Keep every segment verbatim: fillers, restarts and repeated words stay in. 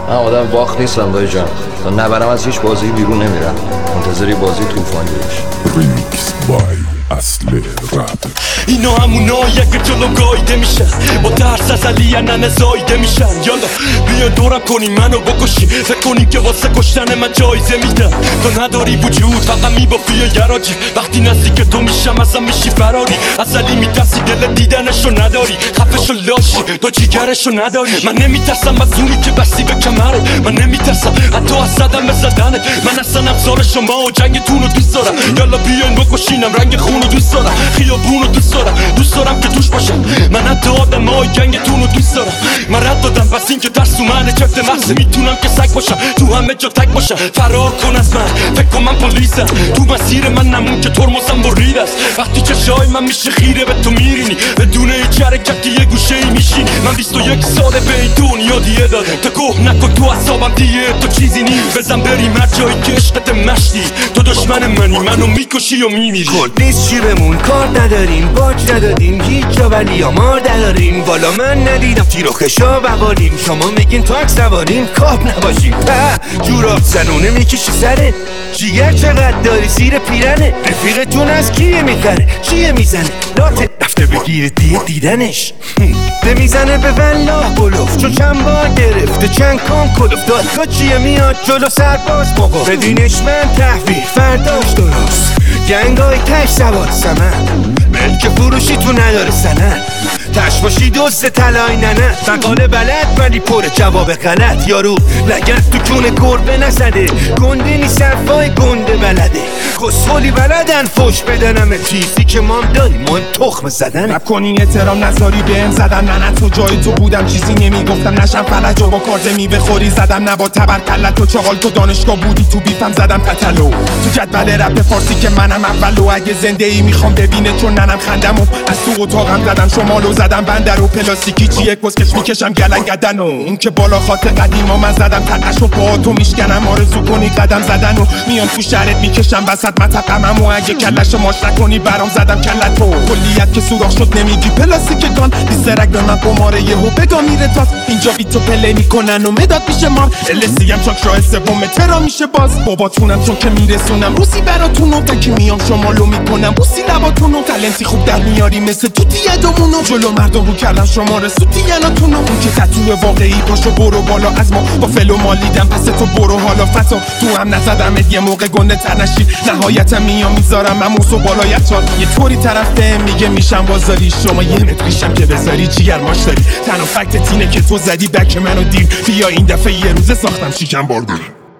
من آدم باخت نیستم دایی جان، تا نبرم از هیچ بازی بیرون نمیرم، منتظری بازی طوفانی باش. ریمیکس بای اصل رپ. اینا همونایی که جلو گایده میشن، با ترس از علی ننه زایده میشن. یالا بیا دورم کنیم منو بکشیم، فکر کنیم که واسه کشتن من جایزه میدن. تو نداری وجود فقط میبافی یا گراجی، وقتی نزدیک تو میشم ازم میشی فراری. از علی میترسی دل دیدنشو نداری، خفشو لاشی تو جیگرشو نداری. من نمیترسم از اونی که بستی به کمره، من نمیترسم حتی از صدم زدنه. من اصلا افزار شما و جنگتونو دوست دارم. یالا بیاین بکشینم، رنگ خونو دوست دارم، خیابونو دوست دارم، دوست دارم که توش باشم. من حتی آدم های گنگتونو دوست دارم. من رد دادم پس این که ترس تو منه، چفت محض میتونم که سگ باشم، تو همه جا تک باشم. فرار کن از من، فکر کن من پلیسم، تو مسیر من نمون که ترمزم برید است. وقتی چشای من میشه خیره به تو میرینی، بدون هیچ حرکتی یه گوشه ای میشینی. من بیست و یک ساله به این دنیا دیه دادم، تا گوه نکن تو اصابم دیه تو چیزی نیست. بزن بریم هر جایی که عشقت مشتی، تو دشمن منی منو میکشی و میمیری. خود نیست چی بمون، کار نداریم، باج ندادیم هیچ جا، ولی آمار داریم. بالا من ندیدم تیر و خشا بواریم، شما میگین تاک سواریم، کاب نباشیم. په جوراب زنونه میکشی سره، جیگر چقدر داری زیر پیرنه. رفیقتون از کیه میخره، چیه میزنه لاته رفته بگیره دیه دیدنش. ده میزنه به والله بلوف، چون چند بار گرفته چند کام کلوف. دادگاه چیه میاد جلو سرباز بابا، بدینش من تحویل فرداش درست. گنگای تش سوار سمن، ملک فروشی تو نداره سنن. تش باشی دوست تلای ننه، مقاله بلد ولی پر جواب غلط. یارو لگت تو کونه گربه نزده، گنده نیست حرفای گنده بلده. خسخولی بلدن فوش بدنم، چیزی که مام داریم مهم تخم زدن. رب کنین احترام نذاری بهم زدن، من تو جای تو بودم چیزی نمیگفتم، نشم فلج و با کارت میوه خوری زدم. نبا تبرکلت تو چغال تو دانشگاه بودی تو بیفم زدم پتلو. تو جدول رپ فارسی که منم اولو، اگه زنده ای میخوام ببینه چون ننم خندمو از تو اتاقم زدم، شمالو زدم بندر و پلاستیکی چیه کسکش میکشم گلنگدن. و اون که بالا خاطر قدیما من زدم تنش و پا تو میشکنم، آرزو کنی قدم زدن و میام تو شهرت میکشم وسط متقمم. و اگه کلش ماش نکنی برام زدم کلتو. کلیت که سوراخ شد نمیگی پلاستیک گان، بیسرک به من قماره یهو بگا میره تاس. اینجا بیتو پله میکنن و مداد میشه مار، السی هم چاک راه سوم ترا میشه باز. باباتونم چون که میرسونم روسی براتونو، تا که میام شمالو میکنم بوسی لباتونو. تالنتی خوب در میاری مثل توتی یدمونو، جلو مردم رو کردم شما رسوتی یناتونو. اون که تتوه واقعی پاشو برو بالا از ما، با فلو مالیدم پس تو برو حالا فتا. تو هم نزدم یه موقع گنده تر نشی، نهایتا میام میذارم من موسو بالایت شد. یه طوری طرف به میگه میشم بازاری، شما یه متریشم که بذاری جیگر ماش داری. تنها فکت تینه که تو زدی بک منو دیر، بیا این دفعه یه روزه ساختم شیکم باردار.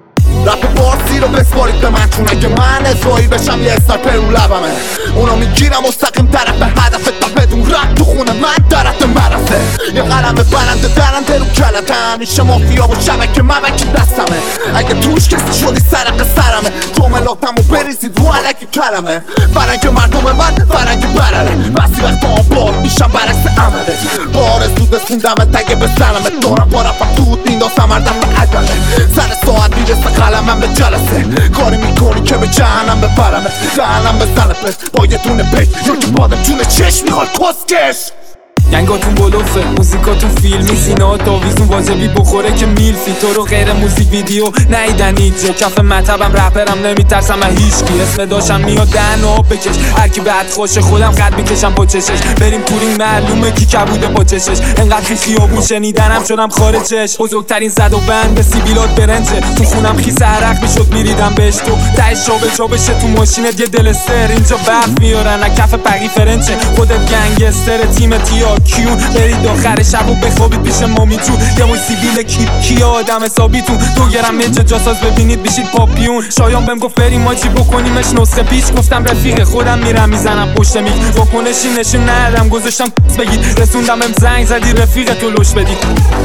رپ بارسی رو بسپارید به من، چون اگه من ازایی بشم یه استارپر رو لبمه. اونا میگیرم مستقیم طرف هدفت، تا بدون رد تو خونه من درت مرسه. یه قلم برنده درنده رو کلتم، میشه مافیا و شبکه مبکی دستمه. اگه توش کسی شدی سرق سرمه، جملاتم رو بریزید رو علکی کلمه. فرنگ مردم من فرنگ برره، بسی وقت آباد میشم برعکس عمله. بارزو رسوندم تگه به سرمه، دارم با رفم دود میندازم هر دفعه عجله. سر ساعت میرسه قلمم به جلسه، کاری میکنی که به جهنم ببرمه. جهنم بزنه پس با یه دونه پیش، یا که بادم جون چشم میخواد کسکش. گنگاتون بلوفه، موزیکاتون فیلمی، سینا داویزون واجبی بخوره که میلفی. تو رو غیر موزیک ویدیو نیدن ایجا، کف مطبم رپرم نمیترسم از هیچکی. اسم داشتم میاد دهن و آب بکش، هرکی بعد خوشه خودم خط میکشم با چشش. بریم تورین معلومه کی کبوده با چشش، انقدر که خیابون شنیدنم شدم خارجش. بزرگترین زد و بند به سیبیلات برنجه، تو خونم خیس عرق میشد میریدم بهش. تو تهش جا به جا بشه تو ماشینت یه دلستر، اینجا برف میارن از کف پقی فرنچه. خودت گنگستر تیم تیا کیون، برید آخر شب و بخوابید پیش مامی جون. یه موی سیبیل کیپ کیا آدم حسابیتون، دو گرم مجه جاساز ببینید بشید پاپیون. شایان بهم گفت بریم ما چی بکنیمش نسخه پیش، گفتم رفیق خودم میرم میزنم پشت میک. واکنشی نشون ندادم گذاشتم بگید، رسوندم بهم زنگ زدی رفیق تو لوش بدید.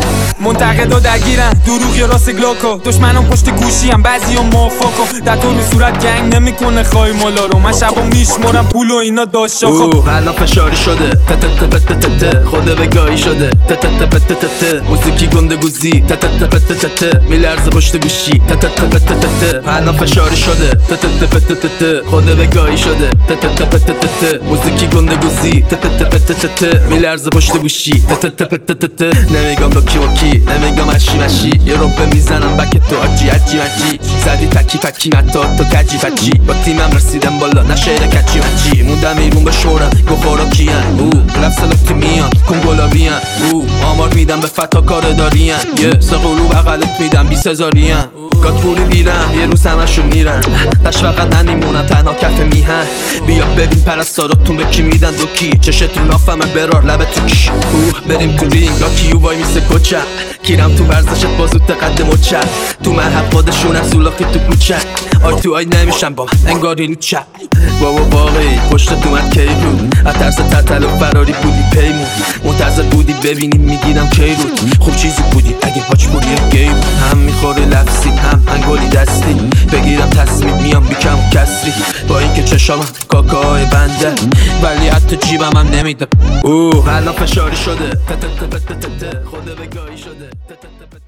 منتقدا درگیرن دروغ یا راست گلاکا، دشمنم پشت گوشی هم بعضی ها موافقا. در تو رو صورت گنگ نمیکنه خواهی مالا رو، من شبا میشمارم پول و اینا داشت شاخا. الان فشاری شده تتتتتتت، خود بگاهی شده تتتتتتت، موسیقی گنده گوزی تتتتتتت، میلرزه پشت گوشی تتتتتتت. الان فشاری شده تتتتتتت، خود بگاهی شده تتتتتتت، موسیقی گنده گوزی تتتتتتت، میلرزه پشت گوشی تتتتتتت. نمیگم با کی و کی، نمیگم اشی مشی، یه روبه میزنم بک تو آجی عجی مجی زدی تکی پکی نتا تو کجی پچی با تیمم رسیدم بالا نشهر کچی مچی موندم ایرون به شورم گو خورا کیان او لفظ لفتی میان کن گلا بیان او آمار میدم به فتا کار دارین یه سقلو بغلت میدم بیس هزارین گاتفوری بیرم یه روز همشون میرن دش فقط نمیمونم تنها کف میهن بیا ببین پرستاراتون به کی میدن دو کی چشتون لافمه برار لبه تو کش اوه بریم تو رینگ یا کیو وای میسه کچه کیرم تو ورزشت بازو تقدم و چه تو مرحب خودشون از اولاقی تو کوچه آی تو آی نمیشن با من انگاری نوچه بابا باقی پشت تو من کی بود از ترس تطل و فراری بودی پیمون منتظر بودی ببینیم میگیرم کی رود خوب چیزی بودی اگه پاچ بودی گی بود هم میخوره لفظی هم انگلی دستی بگیرم تصمیم میام بیکم و کسری با اینکه چشامم کاکای بنده ولی حتی جیبم هم نمیده اوه الان فشاری شده خود به گاهی شده